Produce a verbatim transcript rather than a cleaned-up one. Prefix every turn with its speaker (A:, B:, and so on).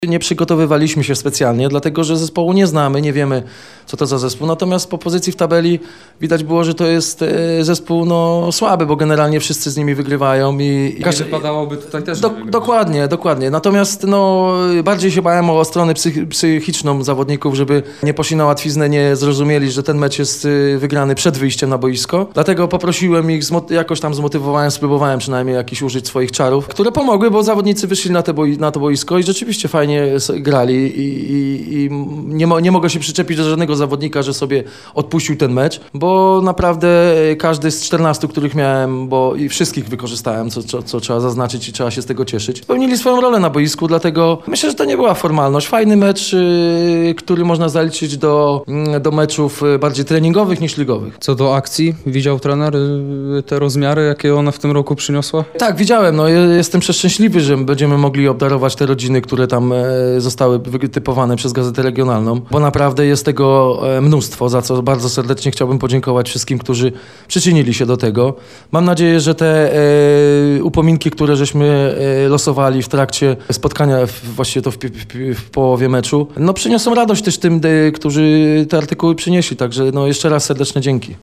A: Nie przygotowywaliśmy się specjalnie, dlatego że zespołu nie znamy, nie wiemy, co to za zespół. Natomiast po pozycji w tabeli widać było, że to jest e, zespół no, słaby, bo generalnie wszyscy z nimi wygrywają. I, i
B: Nie wypadałoby tutaj też
A: do,
B: nie wygrywać.
A: Dokładnie, dokładnie. Natomiast no, bardziej się bałem o stronę psych, psychiczną zawodników, żeby nie poszli na łatwiznę, nie zrozumieli, że ten mecz jest y, wygrany przed wyjściem na boisko. Dlatego poprosiłem ich, zmo- jakoś tam zmotywowałem, spróbowałem przynajmniej jakiś użyć swoich czarów, które pomogły, bo zawodnicy wyszli na, te boi- na to boisko i rzeczywiście fajnie grali i, i, i nie, mo- nie mogę się przyczepić do żadnego zawodnika, że sobie odpuścił ten mecz, bo naprawdę każdy z czternastu, których miałem, bo i wszystkich wykorzystałem, co, co, co trzeba zaznaczyć i trzeba się z tego cieszyć, spełnili swoją rolę na boisku, dlatego myślę, że to nie była formalność. Fajny mecz, yy, który można zaliczyć do, yy, do meczów bardziej treningowych niż ligowych.
B: Co do akcji, widział trener y, te rozmiary, jakie ona w tym roku przyniosła?
A: Tak, widziałem. No, ja jestem przeszczęśliwy, że będziemy mogli obdarować te rodziny, które tam e, zostały wytypowane przez Gazetę Regionalną, bo naprawdę jest tego e, mnóstwo, za co bardzo serdecznie chciałbym podziękować wszystkim, którzy przyczynili się do tego. Mam nadzieję, że te e, upominki, które żeśmy e, losowali w trakcie spotkania, w, właściwie to w, w, w połowie meczu, no przyniosą radość też tym, de, którzy te artykuły przynieśli. Także no, jeszcze raz serdeczne dzięki.